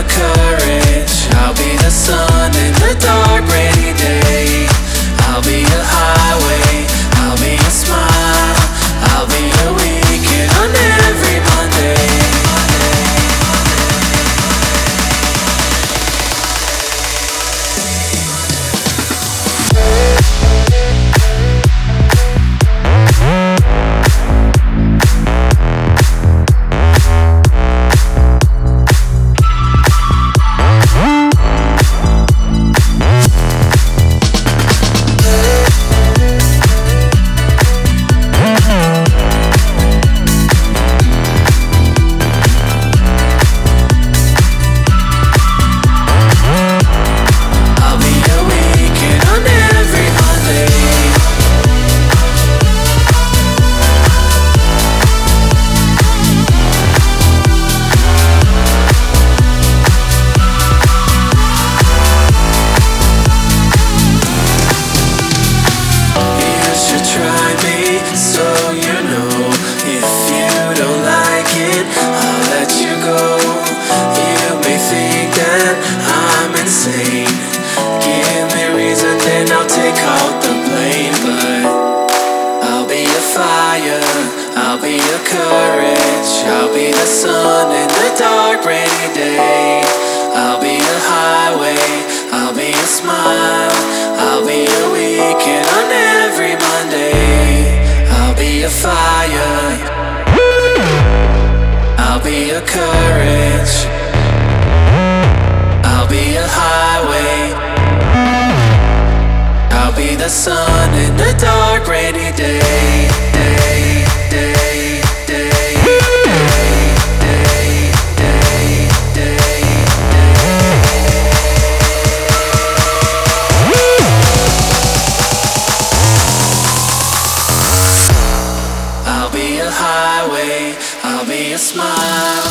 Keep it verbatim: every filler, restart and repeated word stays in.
a courage. I'll be the sun in the dark rainy day. I'll be a highway, I'll be a smile, I'll be a weekend on every Monday. I'll be a courage, I'll be the sun in the dark rainy day. I'll be a highway, I'll be a smile, I'll be a weekend on every Monday. I'll be a fire, I'll be a courage, I'll be a highway, I'll be the sun in the dark rainy day. Day, day, day, day, day, day, day, I'll be a highway, I'll be a smile.